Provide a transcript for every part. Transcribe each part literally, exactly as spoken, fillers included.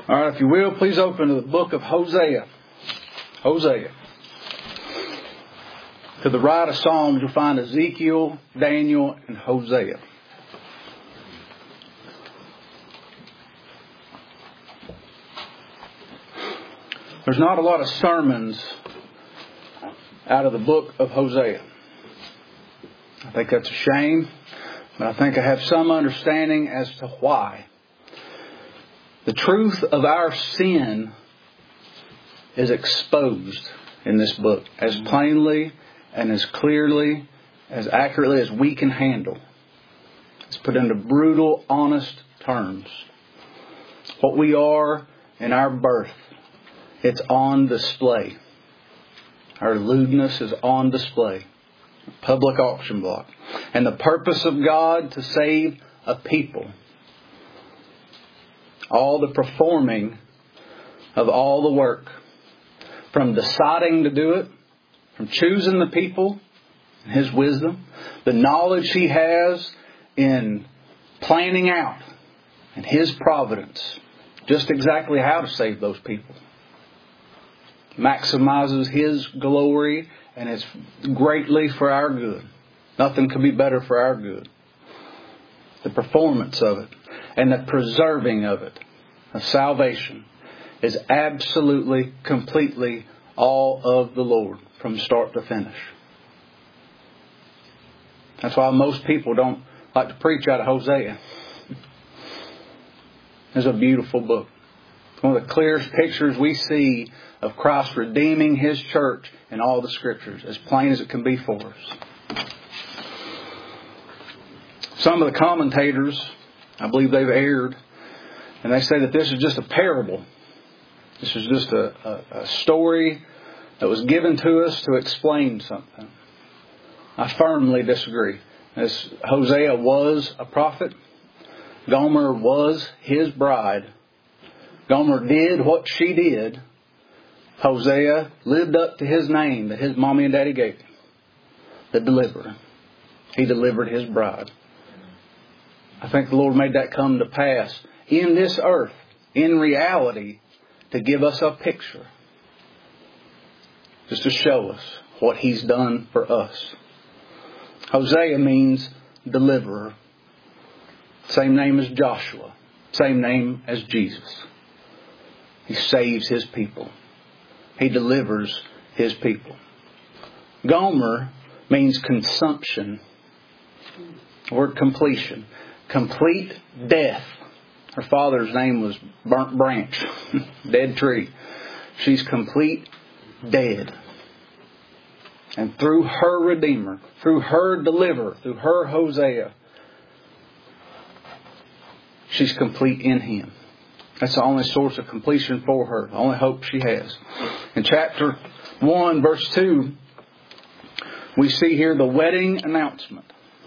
All right, if you will, please open to the book of Hosea. Hosea. To the right of Psalms, you'll find Ezekiel, Daniel, and Hosea. There's not a lot of sermons out of the book of Hosea. I think that's a shame, but I think I have some understanding as to why. The truth of our sin is exposed in this book as plainly and as clearly, as accurately as we can handle. It's put into brutal, honest terms. What we are in our birth, it's on display. Our lewdness is on display. Public auction block. And the purpose of God to save a people. All the performing of all the work. From deciding to do it. From choosing the people. His wisdom. The knowledge He has in planning out. And His providence. Just exactly how to save those people. Maximizes His glory. And it's greatly for our good. Nothing could be better for our good. The performance of it. And the preserving of it, of salvation, is absolutely, completely all of the Lord from start to finish. That's why most people don't like to preach out of Hosea. It's a beautiful book. One of the clearest pictures we see of Christ redeeming His church in all the Scriptures, as plain as it can be for us. Some of the commentators, I believe they've erred, and they say that this is just a parable. This is just a, a, a story that was given to us to explain something. I firmly disagree. As Hosea was a prophet, Gomer was his bride. Gomer did what she did. Hosea lived up to his name that his mommy and daddy gave him. The deliverer. He delivered his bride. I think the Lord made that come to pass in this earth, in reality, to give us a picture. Just to show us what He's done for us. Hosea means deliverer. Same name as Joshua. Same name as Jesus. He saves His people. He delivers His people. Gomer means consumption. The word completion. Complete death. Her father's name was Burnt Branch. Dead tree. She's complete dead. And through her Redeemer, through her Deliverer, through her Hosea, she's complete in Him. That's the only source of completion for her. The only hope she has. In chapter one, verse two, we see here the wedding announcement.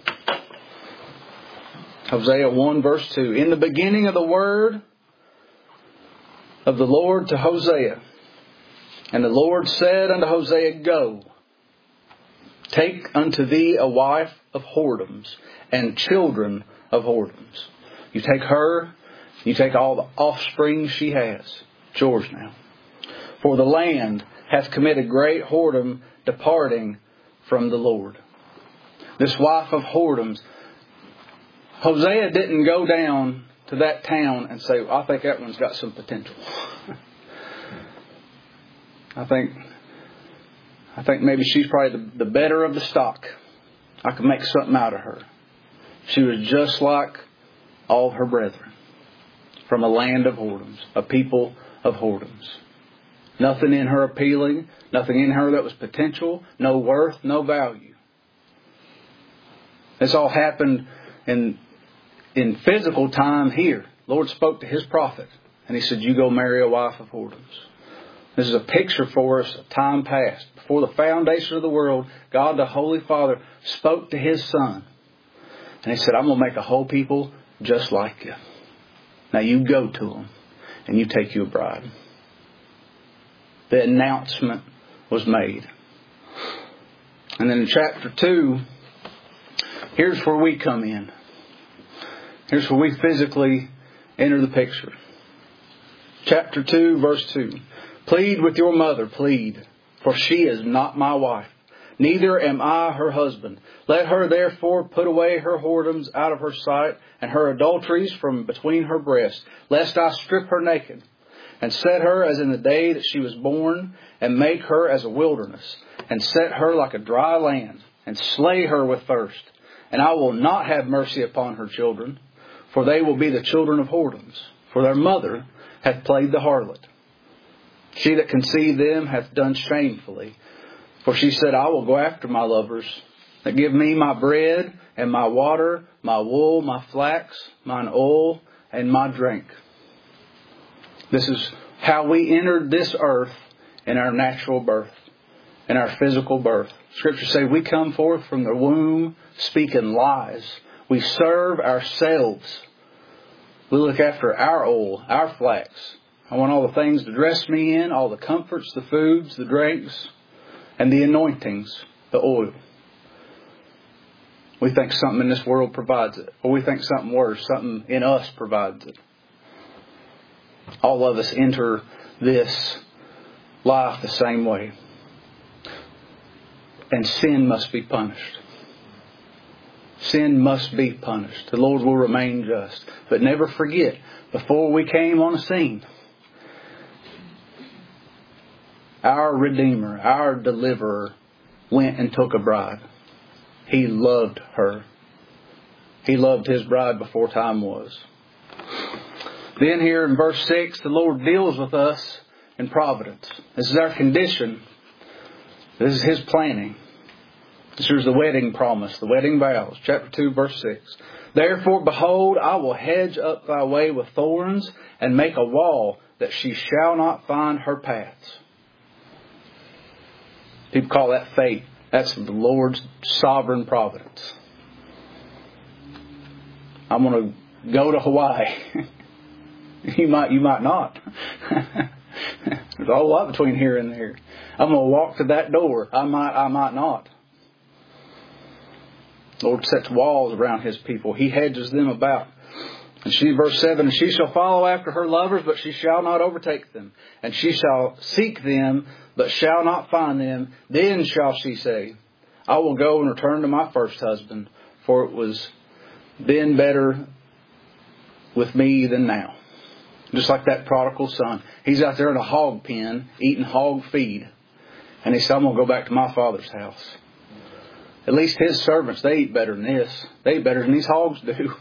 Hosea one, verse two. In the beginning of the word of the Lord to Hosea. And the Lord said unto Hosea, Go, take unto thee a wife of whoredoms, and children of whoredoms. You take her, you take all the offspring she has. It's yours now. For the land hath committed great whoredom, departing from the Lord. This wife of whoredoms, Hosea didn't go down to that town and say, well, I think that one's got some potential. I think I think maybe she's probably the, the better of the stock. I could make something out of her. She was just like all her brethren. From a land of whoredoms. A people of whoredoms. Nothing in her appealing. Nothing in her that was potential. No worth. No value. This all happened in in physical time here. The Lord spoke to His prophet. And He said, you go marry a wife of whoredoms. This is a picture for us of time past. Before the foundation of the world, God the Holy Father spoke to His Son. And He said, I'm going to make a whole people just like you. Now you go to them and you take you a bride. The announcement was made. And then in chapter two, here's where we come in. Here's where we physically enter the picture. chapter two, verse two. Plead with your mother, plead, for she is not my wife, neither am I her husband. Let her therefore put away her whoredoms out of her sight, and her adulteries from between her breasts, lest I strip her naked, and set her as in the day that she was born, and make her as a wilderness, and set her like a dry land, and slay her with thirst. And I will not have mercy upon her children, for they will be the children of whoredoms, for their mother hath played the harlot. She that conceived them hath done shamefully. For she said, I will go after my lovers that give me my bread and my water, my wool, my flax, mine oil, and my drink. This is how we entered this earth in our natural birth, in our physical birth. Scriptures say we come forth from the womb speaking lies. We serve ourselves. We look after our oil, our flax. I want all the things to dress me in, all the comforts, the foods, the drinks, and the anointings, the oil. We think something in this world provides it. Or we think something worse, something in us provides it. All of us enter this life the same way. And sin must be punished. Sin must be punished. The Lord will remain just. But never forget, before we came on the scene, our Redeemer, our Deliverer, went and took a bride. He loved her. He loved His bride before time was. Then here in verse six, the Lord deals with us in providence. This is our condition. This is His planning. This is the wedding promise, the wedding vows. Chapter two, verse six. Therefore, behold, I will hedge up thy way with thorns, and make a wall that she shall not find her paths. People call that fate. That's the Lord's sovereign providence. I'm going to go to Hawaii. you might, you might not. There's a whole lot between here and there. I'm going to walk to that door. I might, I might not. The Lord sets walls around His people. He hedges them about. And she, verse seven, and she shall follow after her lovers, but she shall not overtake them. And she shall seek them, but shall not find them. Then shall she say, I will go and return to my first husband, for it was then better with me than now. Just like that prodigal son. He's out there in a hog pen, eating hog feed. And he said, I'm going to go back to my father's house. At least his servants, they eat better than this. They eat better than these hogs do.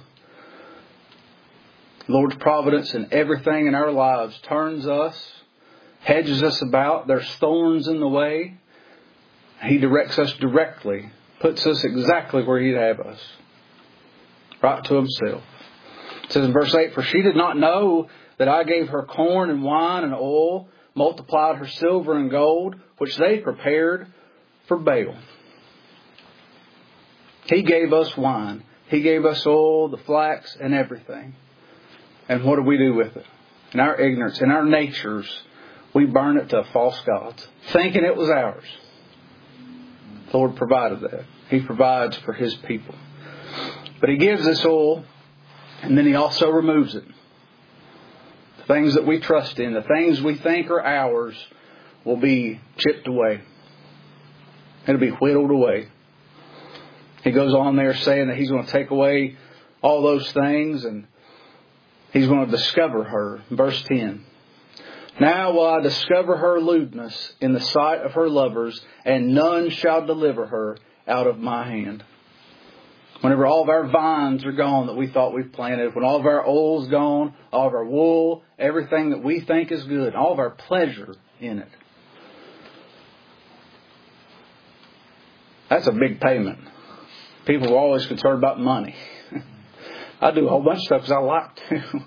Lord's providence in everything in our lives turns us, hedges us about. There's thorns in the way. He directs us directly, puts us exactly where He'd have us, right to Himself. It says in verse eight, for she did not know that I gave her corn and wine and oil, multiplied her silver and gold, which they prepared for Baal. He gave us wine. He gave us oil, the flax, and everything. And what do we do with it? In our ignorance, in our natures, we burn it to false gods, thinking it was ours. The Lord provided that. He provides for His people. But He gives us oil, and then He also removes it. The things that we trust in, the things we think are ours, will be chipped away. It'll be whittled away. He goes on there saying that He's going to take away all those things, and He's going to discover her. Verse ten. Now will I discover her lewdness in the sight of her lovers, and none shall deliver her out of my hand. Whenever all of our vines are gone that we thought we planted, when all of our oil's gone, all of our wool, everything that we think is good, all of our pleasure in it. That's a big payment. People are always concerned about money. I do a whole bunch of stuff because I like to.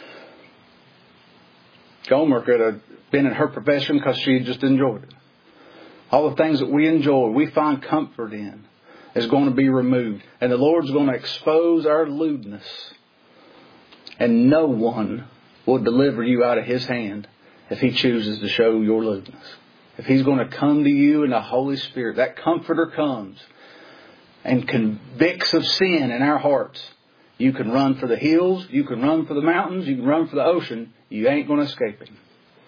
Gomer could have been in her profession because she just enjoyed it. All the things that we enjoy, we find comfort in, is going to be removed. And the Lord's going to expose our lewdness. And no one will deliver you out of His hand if He chooses to show your lewdness. If He's going to come to you in the Holy Spirit, that Comforter comes and convicts of sin in our hearts. You can run for the hills. You can run for the mountains. You can run for the ocean. You ain't going to escape Him.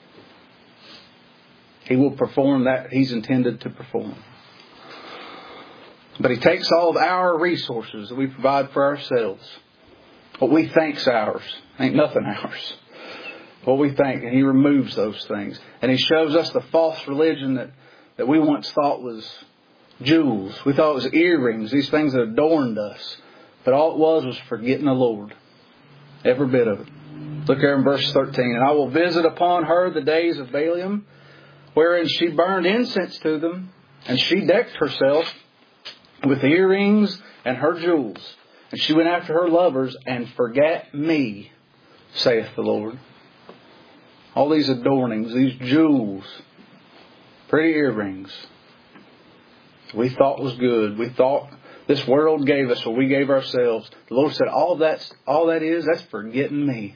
He will perform that He's intended to perform. But He takes all of our resources that we provide for ourselves, what we think's ours, ain't nothing ours, what we think, and He removes those things. And He shows us the false religion that, that we once thought was jewels. We thought it was earrings, these things that adorned us. But all it was was forgetting the Lord. Every bit of it. Look here in verse thirteen. And I will visit upon her the days of Balaam, wherein she burned incense to them, and she decked herself with earrings and her jewels. And she went after her lovers and forgat me, saith the Lord. All these adornings, these jewels, pretty earrings, we thought was good. We thought this world gave us what we gave ourselves. The Lord said, all that's all that is, that's forgetting me.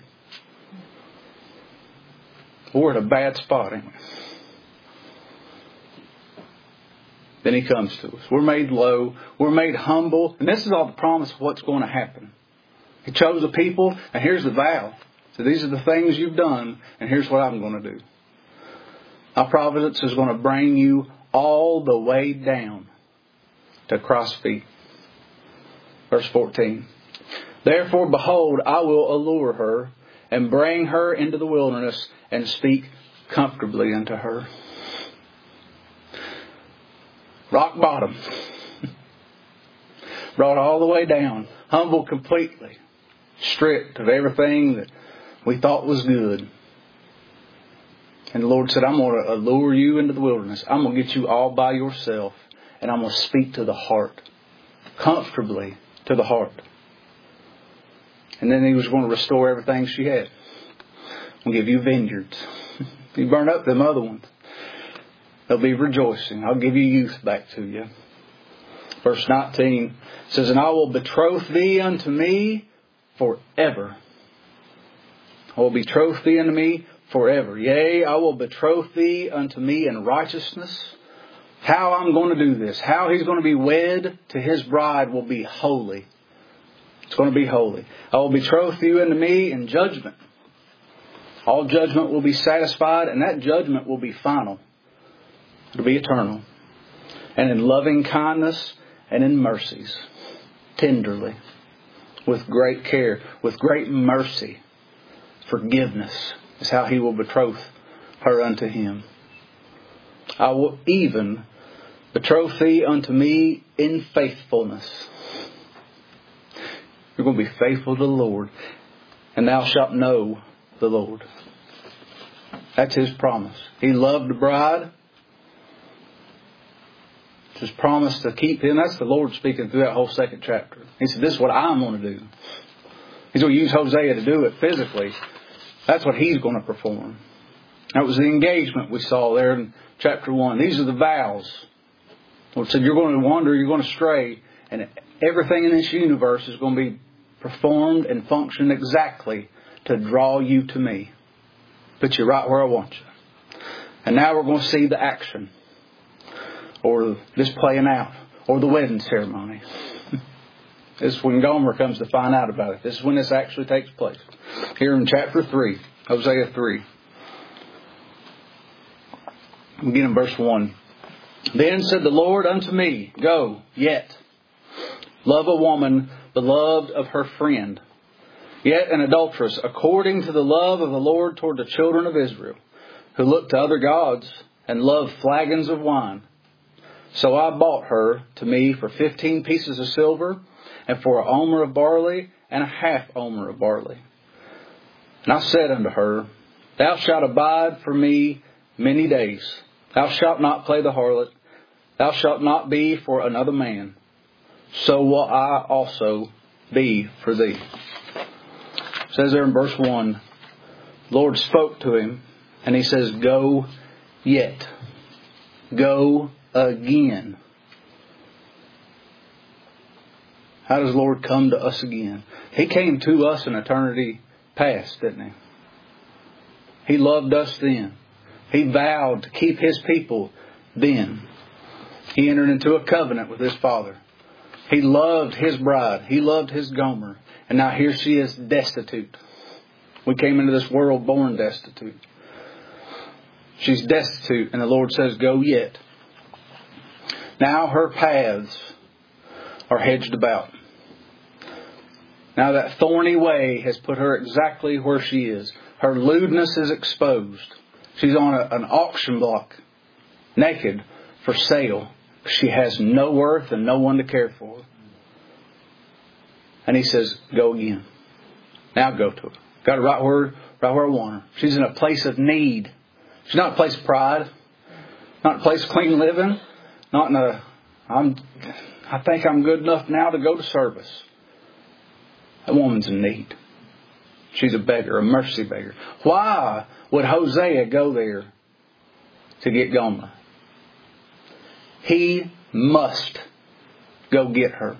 We're at a bad spot, ain't we? Then He comes to us. We're made low. We're made humble. And this is all the promise of what's going to happen. He chose a people, and here's the vow. So these are the things you've done, and here's what I'm going to do. My providence is going to bring you all the way down to Christ's feet. Verse fourteen. Therefore, behold, I will allure her and bring her into the wilderness and speak comfortably unto her. Rock bottom. Brought all the way down. Humble completely. Stripped of everything that we thought was good. And the Lord said, I'm going to allure you into the wilderness. I'm going to get you all by yourself. And I'm going to speak to the heart. Comfortably to the heart. And then He was going to restore everything she had. I'll give you vineyards. You burn up them other ones. They'll be rejoicing. I'll give you youth back to you. Verse nineteen says, and I will betroth thee unto me forever. I will betroth thee unto me forever. Yea, I will betroth thee unto me in righteousness. How I'm going to do this, how He's going to be wed to His bride will be holy. It's going to be holy. I will betroth you unto me in judgment. All judgment will be satisfied, and that judgment will be final. It'll be eternal. And in loving kindness and in mercies. Tenderly. With great care. With great mercy. Forgiveness is how He will betroth her unto Him. I will even betroth thee unto me in faithfulness. You're going to be faithful to the Lord. And thou shalt know the Lord. That's His promise. He loved the bride. It's His promise to keep Him. That's the Lord speaking through that whole second chapter. He said, this is what I'm going to do. He's going to use Hosea to do it physically. That's what He's going to perform. That was the engagement we saw there in chapter one. These are the vows. The Lord said, you're going to wander, you're going to stray, and everything in this universe is going to be performed and function exactly to draw you to me. Put you right where I want you. And now we're going to see the action. Or this playing out. Or the wedding ceremony. This is when Gomer comes to find out about it. This is when this actually takes place. Here in chapter three. Hosea three. We begin in verse one. Then said the Lord unto me, go, yet, love a woman beloved of her friend, yet an adulteress, according to the love of the Lord toward the children of Israel, who look to other gods and love flagons of wine. So I bought her to me for fifteen pieces of silver, and for an omer of barley, and a half omer of barley. And I said unto her, thou shalt abide for me many days. Thou shalt not play the harlot. Thou shalt not be for another man. So will I also be for thee. It says there in verse one, the Lord spoke to him, and He says, go yet. Go again. How does the Lord come to us again? He came to us in eternity past, didn't He? He loved us then. He vowed to keep His people then. He entered into a covenant with His Father. He loved His bride. He loved His Gomer. And now here she is destitute. We came into this world born destitute. She's destitute, and the Lord says, go yet. Now her paths are hedged about. Now that thorny way has put her exactly where she is. Her lewdness is exposed. She's on a, an auction block, naked, for sale. She has no worth and no one to care for. And He says, go again. Now go to her. Got her right where, right where I want her. She's in a place of need. She's not a place of pride. Not a place of clean living. Not in a, I'm, I think I'm good enough now to go to service. That woman's in need. She's a beggar, a mercy beggar. Why would Hosea go there to get Gomer? He must go get her.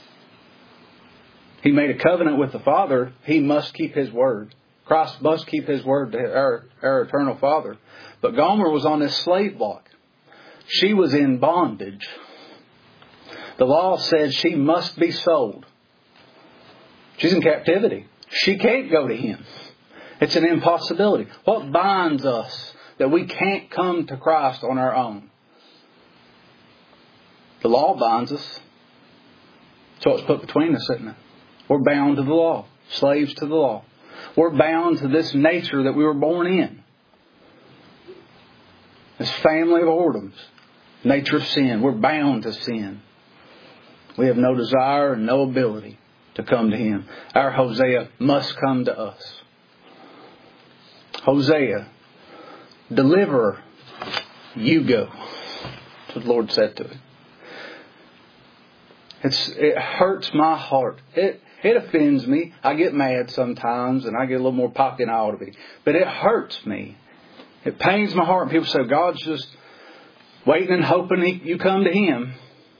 He made a covenant with the Father. He must keep His word. Christ must keep His word to our, our eternal Father. But Gomer was on this slave block. She was in bondage. The law said she must be sold. She's in captivity. She can't go to Him. It's an impossibility. What binds us that we can't come to Christ on our own? The law binds us. So it's put between us, isn't it? We're bound to the law. Slaves to the law. We're bound to this nature that we were born in. This family of whoredoms. Nature of sin. We're bound to sin. We have no desire and no ability to come to Him. Our Hosea must come to us. Hosea, deliverer, you go. That's what the Lord said to him. It's, it hurts my heart. It It offends me. I get mad sometimes and I get a little more poppy than I ought to be. But it hurts me. It pains my heart. People say, God's just waiting and hoping he, you come to Him.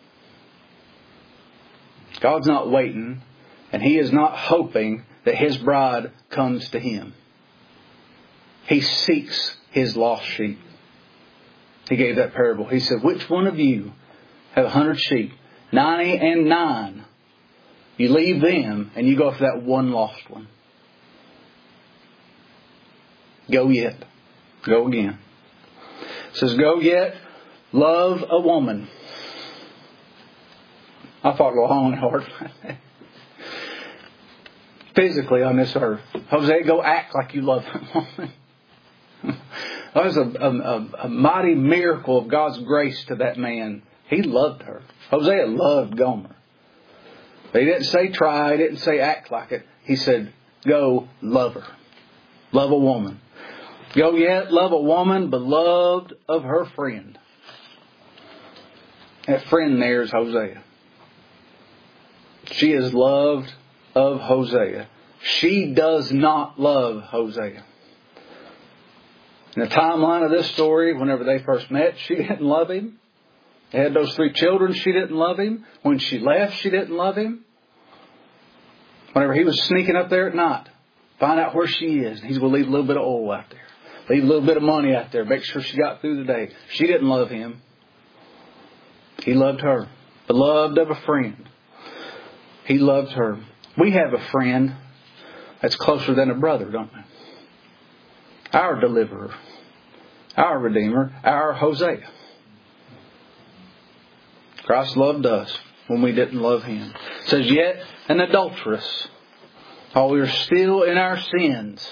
God's not waiting, and He is not hoping that His bride comes to Him. He seeks His lost sheep. He gave that parable. He said, which one of you have a hundred sheep? Ninety and nine. You leave them and you go for that one lost one. Go yet. Go again. It says, go yet. Love a woman. I fought a long and hard. Physically on this earth. Hosea, go act like you love that woman. That was a, a, a mighty miracle of God's grace to that man. He loved her. Hosea loved Gomer. But he didn't say try. He didn't say act like it. He said, go love her. Love a woman. Go yet, love a woman beloved of her friend. That friend there is Hosea. She is loved of Hosea. She does not love Hosea. In the timeline of this story, whenever they first met, she didn't love him. They had those three children, she didn't love him. When she left, she didn't love him. Whenever he was sneaking up there at night, find out where she is. He's going to leave a little bit of oil out there. Leave a little bit of money out there. Make sure she got through the day. She didn't love him. He loved her. Beloved of a friend. He loved her. We have a friend that's closer than a brother, don't we? Our deliverer. Our Redeemer. Our Hosea. Christ loved us when we didn't love Him. It says, yet an adulteress, while we are still in our sins,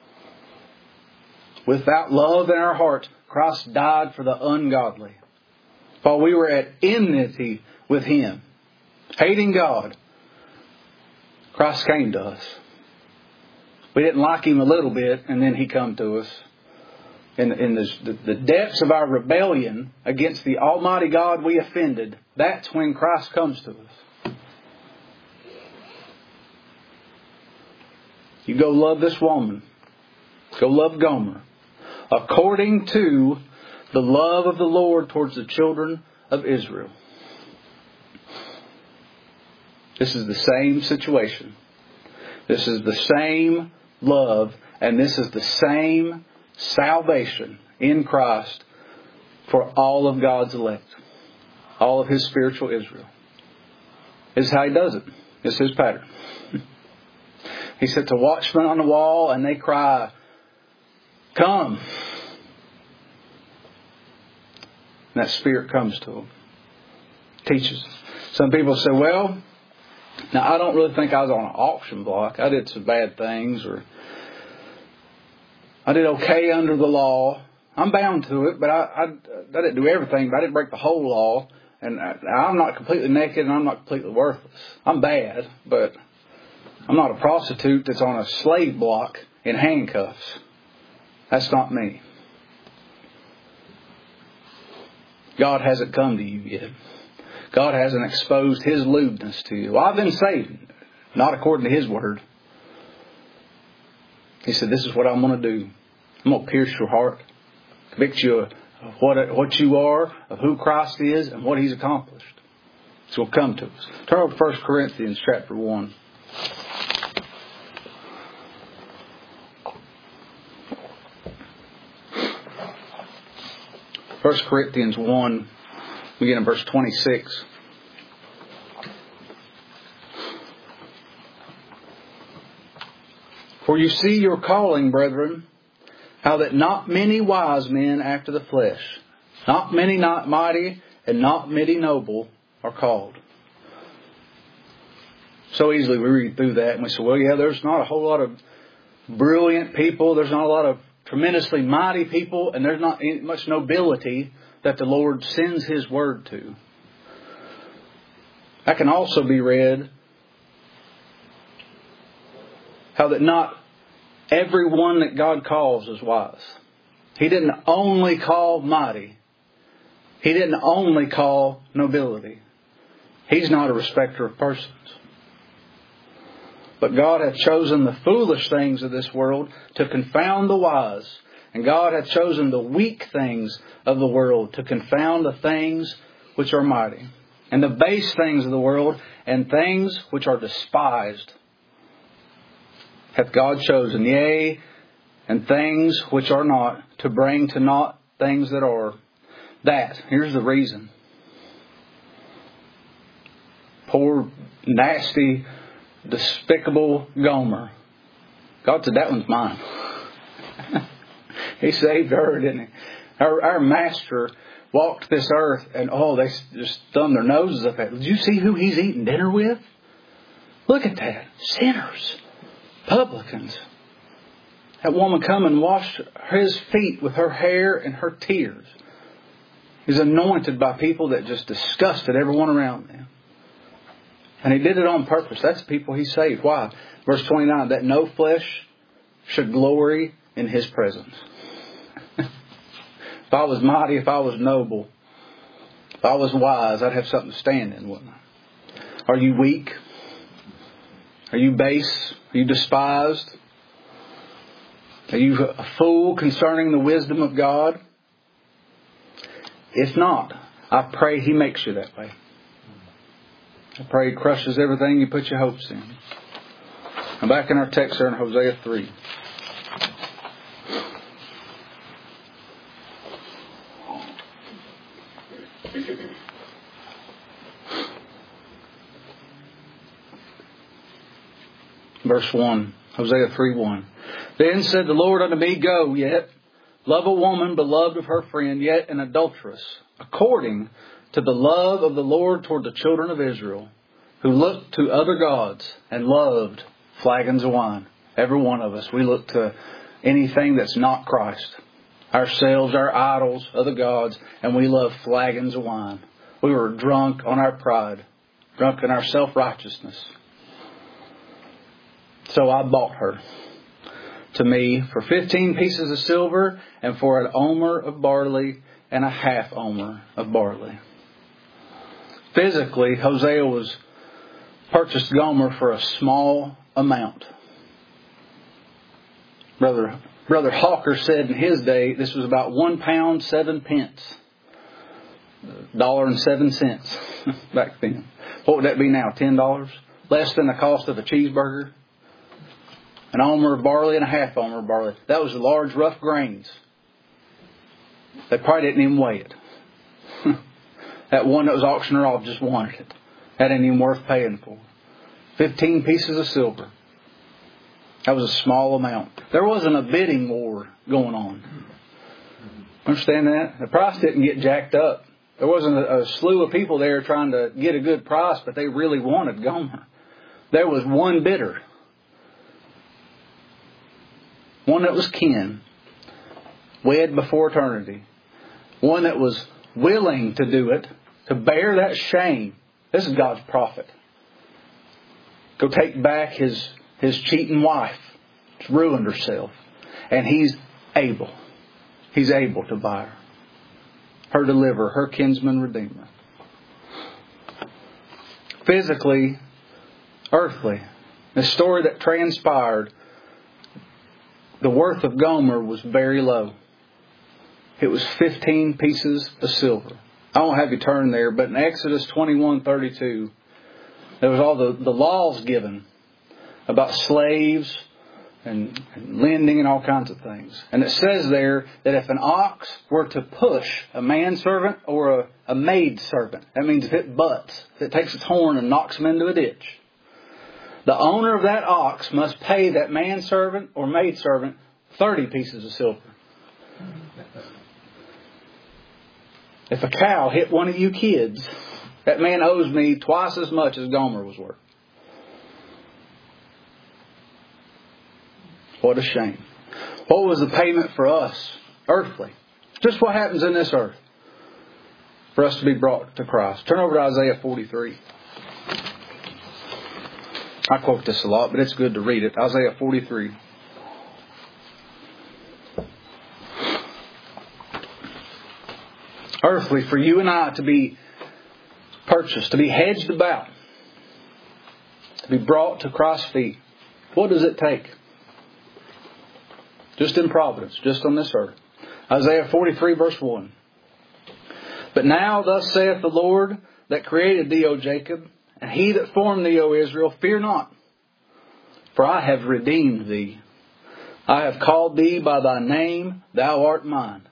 without love in our hearts, Christ died for the ungodly. While we were at enmity with Him, hating God, Christ came to us. We didn't like Him a little bit, and then He come to us. In, in the, the depths of our rebellion against the Almighty God we offended, that's when Christ comes to us. You go love this woman. Go love Gomer. According to the love of the Lord towards the children of Israel. This is the same situation. This is the same love, and this is the same salvation in Christ for all of God's elect. All of His spiritual Israel. This is how He does it. It's His pattern. He sets a watchman on the wall and they cry, "Come." And that Spirit comes to them. Teaches. Some people say, well, now I don't really think I was on an auction block. I did some bad things, or I did okay under the law. I'm bound to it, but I, I, I didn't do everything, but I didn't break the whole law. And I, I'm not completely naked and I'm not completely worthless. I'm bad, but I'm not a prostitute that's on a slave block in handcuffs. That's not me. God hasn't come to you yet. God hasn't exposed His lewdness to you. Well, I've been saved. Not according to His word. He said, this is what I'm going to do. I'm going to pierce your heart. Convict you of what, what you are, of who Christ is, and what He's accomplished. So it'll come to us. Turn over to First Corinthians chapter one. First Corinthians one, begin in verse twenty-six. For you see your calling, brethren, how that not many wise men after the flesh, not many not mighty, and not many noble are called. So easily we read through that and we say, well, yeah, there's not a whole lot of brilliant people. There's not a lot of tremendously mighty people, and there's not much nobility that the Lord sends His word to. That can also be read how that not everyone that God calls is wise. He didn't only call mighty. He didn't only call nobility. He's not a respecter of persons. But God hath chosen the foolish things of this world to confound the wise. And God hath chosen the weak things of the world to confound the things which are mighty. And the base things of the world and things which are despised hath God chosen, yea, and things which are not, to bring to naught things that are. That, here's the reason. Poor, nasty, despicable Gomer. God said, that one's mine. He saved her, didn't He? Our, our master walked this earth and, oh, they just thumbed their noses up at it. Did you see who He's eating dinner with? Look at that. Sinners. Publicans. That woman come and washed His feet with her hair and her tears. He's anointed by people that just disgusted everyone around them. And He did it on purpose. That's the people He saved. Why? Verse twenty-nine, that no flesh should glory in His presence. If I was mighty, if I was noble, if I was wise, I'd have something to stand in, wouldn't I? Are you weak? Are you base? Are you despised? Are you a fool concerning the wisdom of God? If not, I pray He makes you that way. I pray He crushes everything you put your hopes in. I'm back in our text there in Hosea three. Verse one, Hosea three one. Then said the Lord unto me, Go yet, love a woman beloved of her friend, yet an adulteress, according to the love of the Lord toward the children of Israel, who looked to other gods and loved flagons of wine. Every one of us, we look to anything that's not Christ. Ourselves, our idols, other gods, and we love flagons of wine. We were drunk on our pride, drunk in our self-righteousness. So I bought her to me for fifteen pieces of silver and for an omer of barley and a half omer of barley. Physically, Hosea was purchased Gomer for a small amount. Brother, Brother Hawker said in his day this was about one pound, seven pence. Dollar and seven cents back then. What would that be now? Ten dollars? Less than the cost of a cheeseburger? An omer of barley and a half omer of barley. That was large, rough grains. They probably didn't even weigh it. That one that was auctioneer off just wanted it. That ain't even worth paying for. Fifteen pieces of silver. That was a small amount. There wasn't a bidding war going on. Understand that? The price didn't get jacked up. There wasn't a, a slew of people there trying to get a good price, but they really wanted Gomer. There was one bidder. One that was kin. Wed before eternity. One that was willing to do it, to bear that shame. This is God's prophet. Go take back his, his cheating wife. She's ruined herself. And he's able. He's able to buy her. Her deliverer, her kinsman redeemer. Physically, earthly, the story that transpired, the worth of Gomer was very low. It was fifteen pieces of silver. I don't have you turn there, but in Exodus twenty-one thirty-two, there was all the, the laws given about slaves and, and lending and all kinds of things. And it says there that if an ox were to push a manservant or a, a maidservant, that means if it butts, if it takes its horn and knocks him into a ditch, the owner of that ox must pay that manservant or maidservant thirty pieces of silver. If a cow hit one of you kids, that man owes me twice as much as Gomer was worth. What a shame. What was the payment for us, earthly? Just what happens in this earth for us to be brought to Christ. Turn over to Isaiah forty-three. I quote this a lot, but it's good to read it. Isaiah forty-three. Earthly, for you and I to be purchased, to be hedged about, to be brought to Christ's feet. What does it take? Just in providence, just on this earth. Isaiah forty-three verse one. But now thus saith the Lord that created thee, O Jacob, and he that formed thee, O Israel, fear not, for I have redeemed thee. I have called thee by thy name, thou art mine.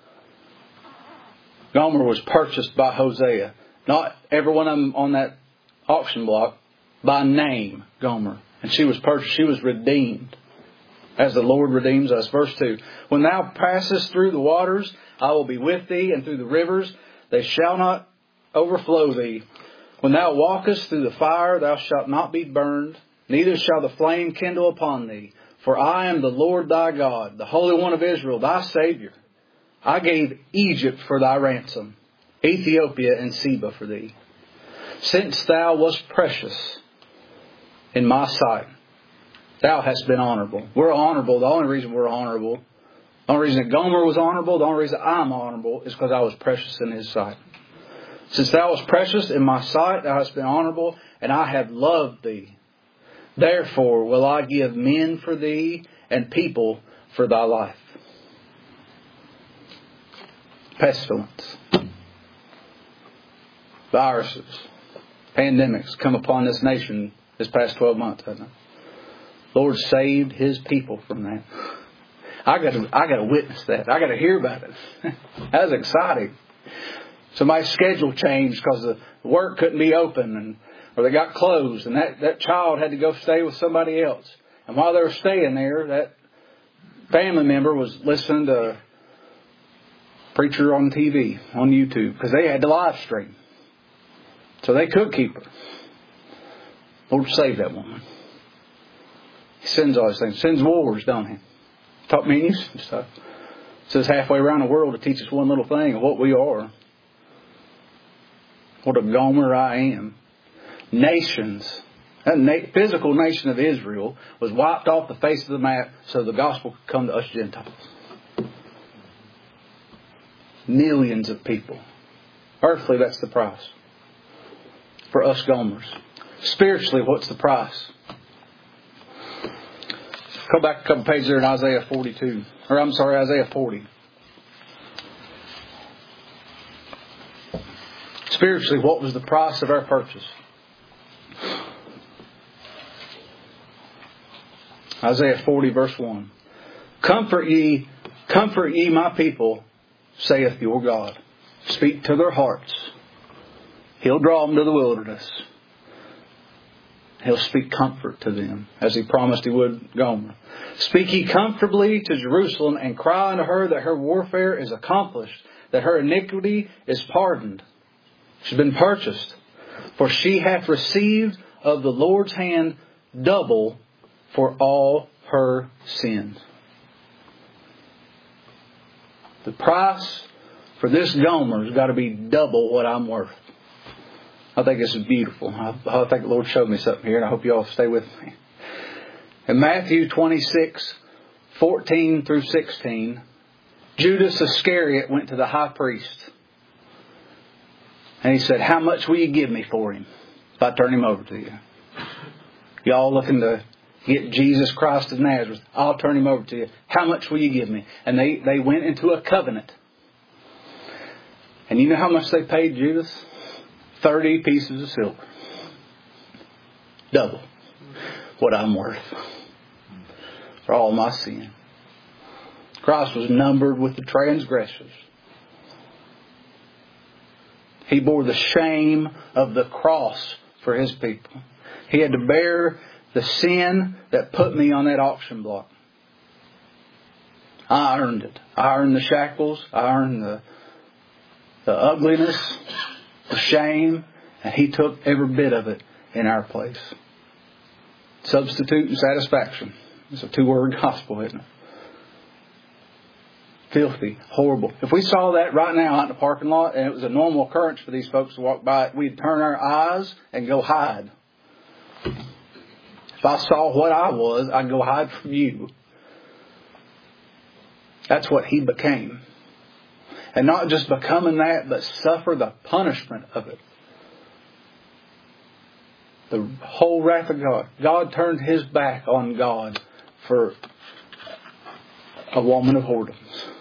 Gomer was purchased by Hosea. Not every one of them on that auction block. By name, Gomer. And she was purchased. She was redeemed. As the Lord redeems us. Verse two. When thou passest through the waters, I will be with thee. And through the rivers, they shall not overflow thee. When thou walkest through the fire, thou shalt not be burned. Neither shall the flame kindle upon thee. For I am the Lord thy God, the Holy One of Israel, thy Savior. I gave Egypt for thy ransom, Ethiopia and Seba for thee. Since thou wast precious in my sight, thou hast been honorable. We're honorable. The only reason we're honorable, the only reason that Gomer was honorable, the only reason I'm honorable is because I was precious in his sight. Since thou wast precious in my sight, thou hast been honorable, and I have loved thee. Therefore will I give men for thee and people for thy life. Pestilence, viruses, pandemics come upon this nation this past twelve months, hasn't it? Lord saved His people from that. I got to, I got to witness that. I got to hear about it. That was exciting. Somebody's schedule changed because the work couldn't be open, and or they got closed, and that, that child had to go stay with somebody else. And while they were staying there, that family member was listening to preacher on T V, on YouTube, because they had to live stream. So they could keep her. Lord save that woman. He sends all these things. Sends wars, don't He? Taught me and you some stuff. Says halfway around the world to teach us one little thing of what we are. What a Gomer I am. Nations. That na- physical nation of Israel was wiped off the face of the map so the gospel could come to us Gentiles. Millions of people. Earthly, that's the price. For us Gomers. Spiritually, what's the price? Go back a couple pages there in Isaiah forty-two. Or I'm sorry, Isaiah forty. Spiritually, what was the price of our purchase? Isaiah forty verse one. Comfort ye, comfort ye my people, saith your God. Speak to their hearts. He'll draw them to the wilderness. He'll speak comfort to them, as He promised He would Gomer. Speak ye comfortably to Jerusalem, and cry unto her that her warfare is accomplished, that her iniquity is pardoned. She's been purchased. For she hath received of the Lord's hand double for all her sins. The price for this Gomer has got to be double what I'm worth. I think this is beautiful. I, I think the Lord showed me something here, and I hope you all stay with me. In Matthew twenty-six, fourteen through sixteen, Judas Iscariot went to the high priest. And he said, how much will you give me for him if I turn him over to you? Y'all looking to get Jesus Christ of Nazareth. I'll turn him over to you. How much will you give me? And they, they went into a covenant. And you know how much they paid Judas? Thirty pieces of silver. Double what I'm worth for all my sin. Christ was numbered with the transgressors. He bore the shame of the cross for His people. He had to bear the sin that put me on that auction block. I earned it. I earned the shackles. I earned the, the ugliness, the shame, and He took every bit of it in our place. Substitute and satisfaction. It's a two-word gospel, isn't it? Filthy, horrible. If we saw that right now out in the parking lot and it was a normal occurrence for these folks to walk by, we'd turn our eyes and go hide. If I saw what I was, I'd go hide from you. That's what He became. And not just becoming that, but suffer the punishment of it. The whole wrath of God. God turned His back on God for a woman of whoredoms.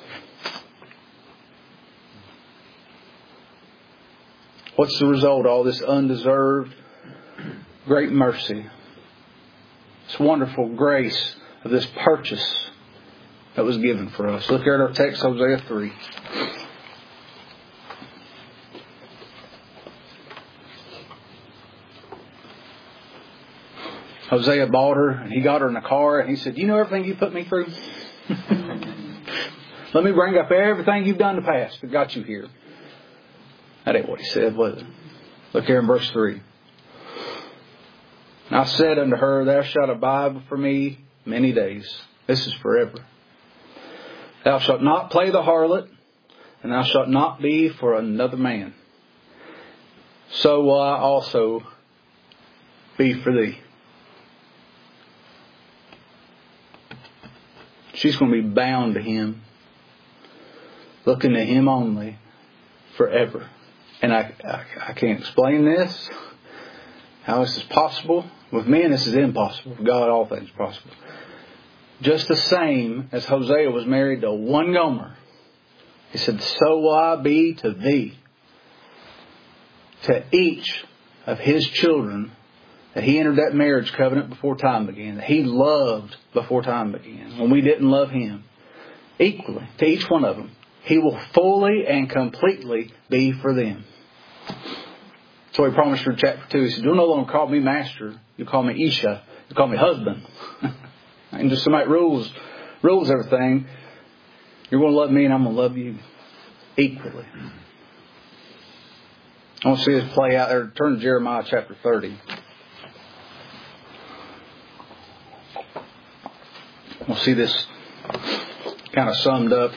What's the result of all this undeserved great mercy? This wonderful grace of this purchase that was given for us. Look here at our text, Hosea three. Hosea bought her, and he got her in a car, and he said, you know everything you put me through? Let me bring up everything you've done in the past that got you here. That ain't what he said, was it? Look here in verse three. And I said unto her, thou shalt abide for me many days. This is forever. Thou shalt not play the harlot, and thou shalt not be for another man. So will I also be for thee. She's going to be bound to Him, looking to Him only forever. And I, I, I can't explain this, how this is possible. With men, this is impossible. With God, all things are possible. Just the same as Hosea was married to one Gomer. He said, so will I be to thee. To each of His children that He entered that marriage covenant before time began. That He loved before time began. When we didn't love Him. Equally, to each one of them. He will fully and completely be for them. So He promised her in chapter two. He said, you'll no longer call me master. You call me Isha. You call me husband. And just somebody rules, rules everything. You're going to love me and I'm going to love you equally. I want to see this play out there. Turn to Jeremiah chapter thirty. We'll see this kind of summed up.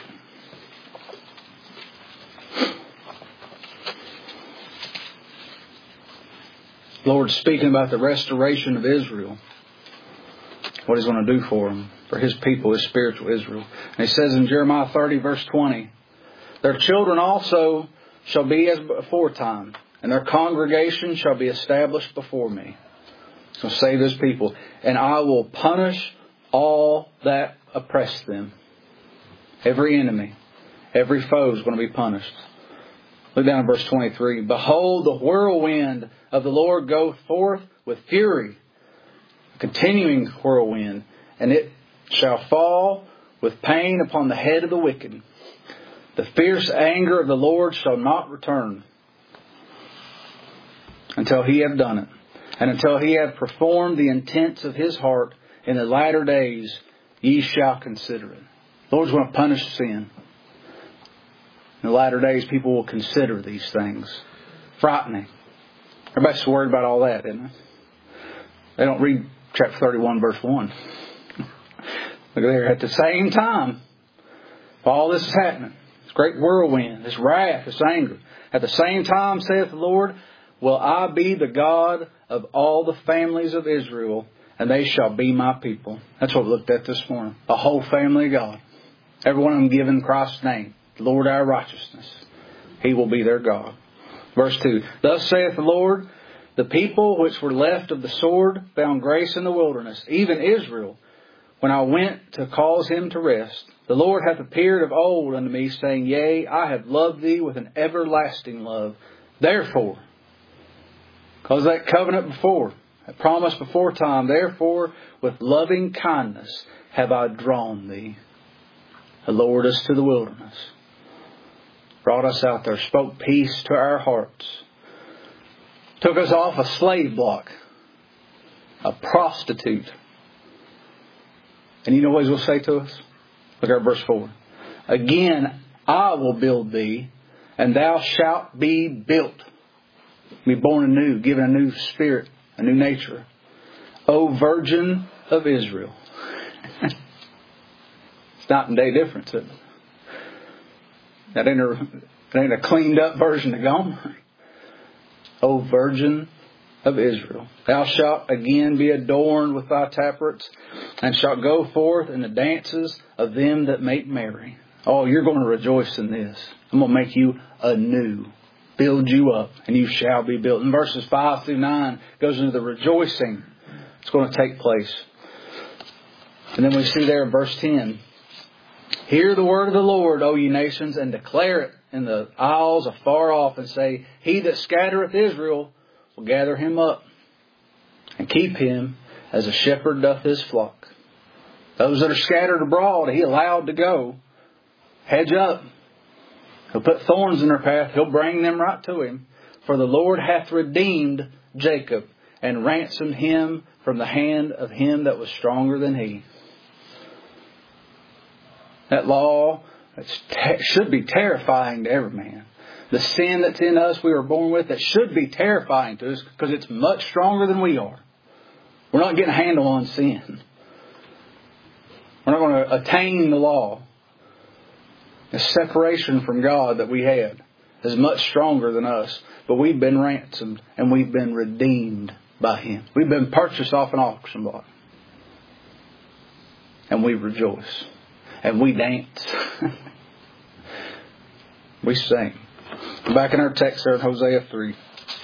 Lord's speaking about the restoration of Israel. What He's going to do for them, for His people, His spiritual Israel. And He says in Jeremiah thirty verse twenty, their children also shall be as aforetime, and their congregation shall be established before me. So save His people. And I will punish all that oppress them. Every enemy, every foe is going to be punished. Look down at verse twenty-three. Behold, the whirlwind of the Lord goeth forth with fury, a continuing whirlwind, and it shall fall with pain upon the head of the wicked. The fierce anger of the Lord shall not return until He have done it. And until he have performed the intents of his heart in the latter days, ye shall consider it. The Lord's going to punish sin. In the latter days, people will consider these things. Frightening. Everybody's worried about all that, isn't it? They don't read chapter thirty-one, verse one. Look there. At the same time, all this is happening, this great whirlwind, this wrath, this anger. At the same time, saith the Lord, will I be the God of all the families of Israel, and they shall be my people. That's what we looked at this morning. The whole family of God. Every one of them given Christ's name. Lord our righteousness. He will be their God. Verse two. Thus saith the Lord, the people which were left of the sword found grace in the wilderness, even Israel, when I went to cause him to rest. The Lord hath appeared of old unto me, saying, Yea, I have loved thee with an everlasting love. Therefore, because that covenant before, that promise before time, therefore, with loving kindness have I drawn thee. The Lord us to the wilderness. Brought us out there, spoke peace to our hearts. Took us off a slave block, a prostitute. And you know what He will say to us? Look at verse four. Again, I will build thee, and thou shalt be built. Be born anew, given a new spirit, a new nature. O Virgin of Israel. It's night and day difference, isn't it? That ain't a, that ain't a cleaned up version of Gomer. O Virgin of Israel, thou shalt again be adorned with thy tabrets, and shalt go forth in the dances of them that make merry. Oh, you're going to rejoice in this. I'm going to make you anew, build you up, and you shall be built. In verses five through nine goes into the rejoicing that's going to take place. And then we see there in verse ten, hear the word of the Lord, O ye nations, and declare it in the isles afar off, and say, He that scattereth Israel will gather him up, and keep him as a shepherd doth his flock. Those that are scattered abroad, He allowed to go. Hedge up. He'll put thorns in their path. He'll bring them right to Him. For the Lord hath redeemed Jacob, and ransomed him from the hand of him that was stronger than he. That law that should be terrifying to every man. The sin that's in us, we were born with, that should be terrifying to us because it's much stronger than we are. We're not getting a handle on sin. We're not going to attain the law. The separation from God that we had is much stronger than us. But we've been ransomed and we've been redeemed by Him. We've been purchased off an auction block. And we rejoice. And we dance. We sing. Back in our text there in Hosea three.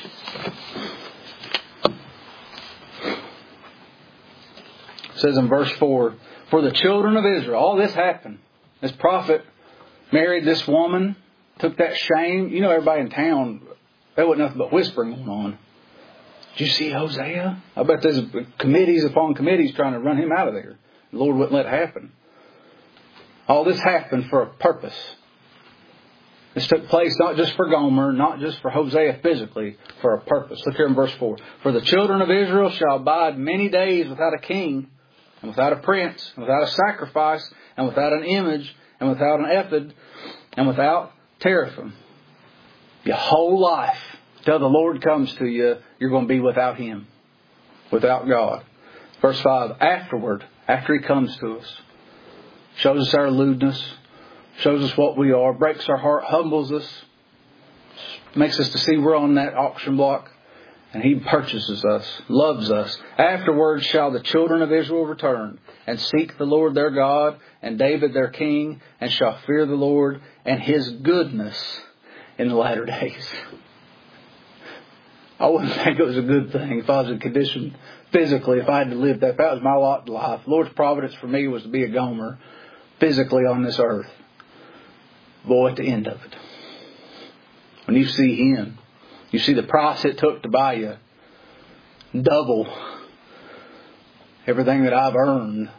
It says in verse four, for the children of Israel, all this happened. This prophet married this woman, took that shame. You know, everybody in town, there wasn't nothing but whispering going on. Did you see Hosea? I bet there's committees upon committees trying to run him out of there. The Lord wouldn't let it happen. All this happened for a purpose. This took place not just for Gomer, not just for Hosea physically, for a purpose. Look here in verse four. For the children of Israel shall abide many days without a king, and without a prince, and without a sacrifice, and without an image, and without an ephod, and without teraphim. Your whole life, till the Lord comes to you, you're going to be without Him, without God. Verse five, afterward, after He comes to us, shows us our lewdness, shows us what we are, breaks our heart, humbles us, makes us to see we're on that auction block, and He purchases us, loves us. Afterwards shall the children of Israel return, and seek the Lord their God, and David their king, and shall fear the Lord and His goodness in the latter days. I wouldn't think it was a good thing if I was in condition physically, if I had to live that. If that was my lot in life. The Lord's providence for me was to be a Gomer physically on this earth. Boy, at the end of it, when you see Him, you see the price it took to buy you. Double everything that I've earned.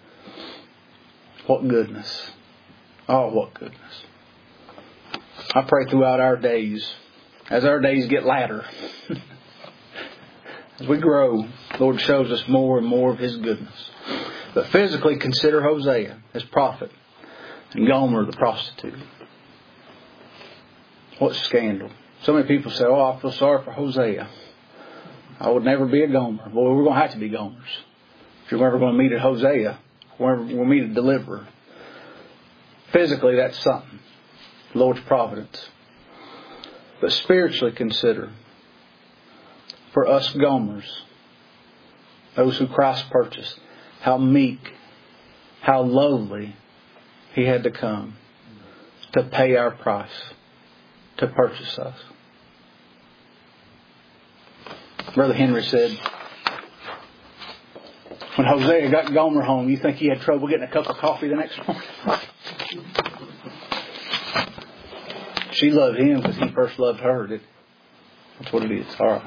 What goodness. Oh, what goodness. I pray throughout our days, as our days get latter, As we grow, the Lord shows us more and more of His goodness. But physically, consider Hosea, his prophet, and Gomer, the prostitute. What scandal. So many people say, oh, I feel sorry for Hosea. I would never be a Gomer. Boy, we're going to have to be Gomers. If you're ever going to meet a Hosea, we'll meet a deliverer. Physically, that's something. The Lord's providence. But spiritually, consider, for us Gomers, those who Christ purchased, how meek, how lowly He had to come to pay our price, to purchase us. Brother Henry said, when Hosea got Gomer home, you think he had trouble getting a cup of coffee the next morning? She loved him because he first loved her. That's what it is. All right.